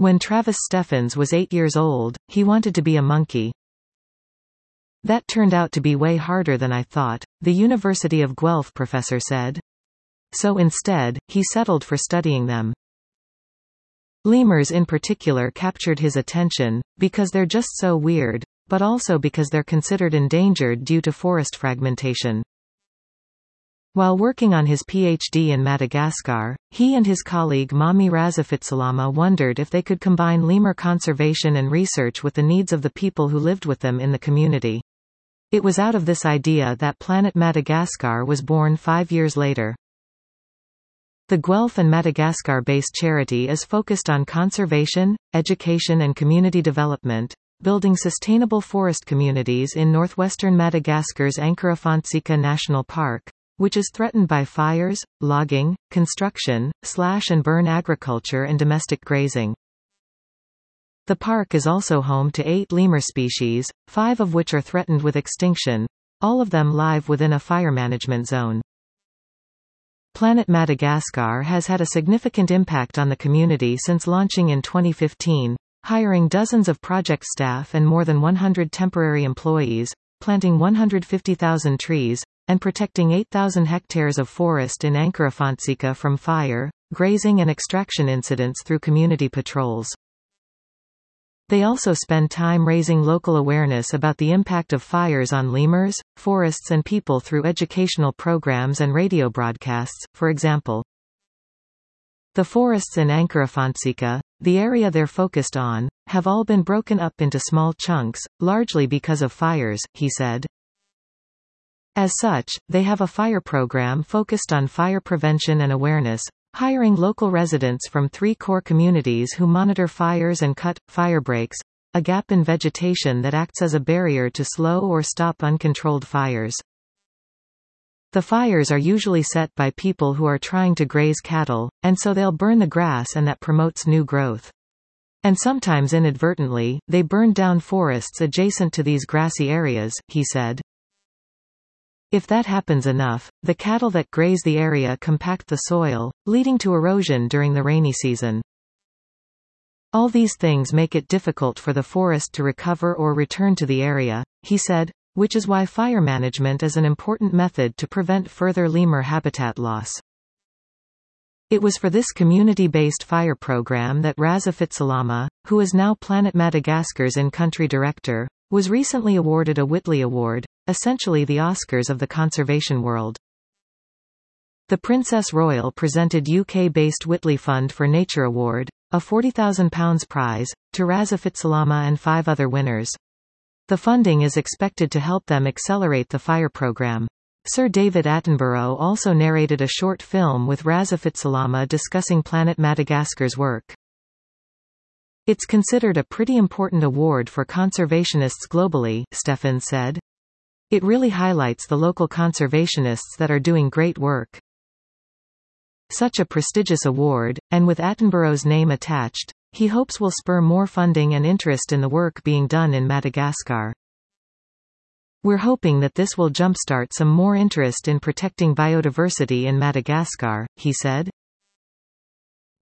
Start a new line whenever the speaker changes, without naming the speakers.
When Travis Steffens was 8 years old, he wanted to be a monkey. That turned out to be way harder than I thought, the University of Guelph professor said. So instead, he settled for studying them. Lemurs in particular captured his attention, because they're just so weird, but also because they're considered endangered due to forest fragmentation. While working on his PhD in Madagascar, he and his colleague Mami Razafitsalama wondered if they could combine lemur conservation and research with the needs of the people who lived with them in the community. It was out of this idea that Planet Madagascar was born 5 years later. The Guelph and Madagascar-based charity is focused on conservation, education and community development, building sustainable forest communities in northwestern Madagascar's Ankarafontsika National Park, which is threatened by fires, logging, construction, slash-and-burn agriculture and domestic grazing. The park is also home to 8 lemur species, 5 of which are threatened with extinction, all of them live within a fire management zone. Planet Madagascar has had a significant impact on the community since launching in 2015, hiring dozens of project staff and more than 100 temporary employees, planting 150,000 trees, and protecting 8,000 hectares of forest in Ankarafontsika from fire, grazing and extraction incidents through community patrols. They also spend time raising local awareness about the impact of fires on lemurs, forests and people through educational programs and radio broadcasts, for example. The forests in Ankarafontsika, the area they're focused on, have all been broken up into small chunks, largely because of fires, he said. As such, they have a fire program focused on fire prevention and awareness, hiring local residents from 3 core communities who monitor fires and cut fire breaks, a gap in vegetation that acts as a barrier to slow or stop uncontrolled fires. The fires are usually set by people who are trying to graze cattle, and so they'll burn the grass and that promotes new growth. And sometimes inadvertently, they burn down forests adjacent to these grassy areas, he said. If that happens enough, the cattle that graze the area compact the soil, leading to erosion during the rainy season. All these things make it difficult for the forest to recover or return to the area, he said, which is why fire management is an important method to prevent further lemur habitat loss. It was for this community-based fire program that Razafitsalama, who is now Planet Madagascar's in-country director, was recently awarded a Whitley Award, essentially the Oscars of the conservation world. The Princess Royal presented UK-based Whitley Fund for Nature Award, a £40,000 prize, to Razafitsalama and 5 other winners. The funding is expected to help them accelerate the fire program. Sir David Attenborough also narrated a short film with Razafitsalama discussing Planet Madagascar's work. It's considered a pretty important award for conservationists globally, Steffens said. It really highlights the local conservationists that are doing great work. Such a prestigious award, and with Attenborough's name attached, he hopes will spur more funding and interest in the work being done in Madagascar. We're hoping that this will jumpstart some more interest in protecting biodiversity in Madagascar, he said.